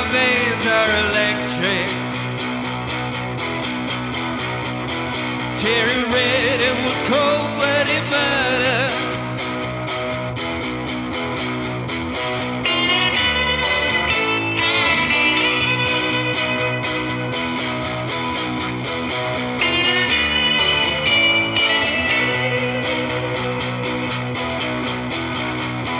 veins are electric. Cherry red, it was cold-blooded murder.